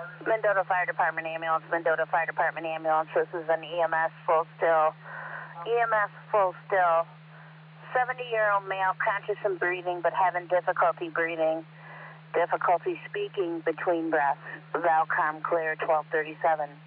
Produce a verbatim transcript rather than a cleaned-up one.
Mendota Fire Department ambulance, Mendota Fire Department ambulance. This is an E M S full still. E M S full still. seventy-year-old male, conscious and breathing, but having difficulty breathing. Difficulty speaking between breaths. Valcom clear, twelve thirty-seven.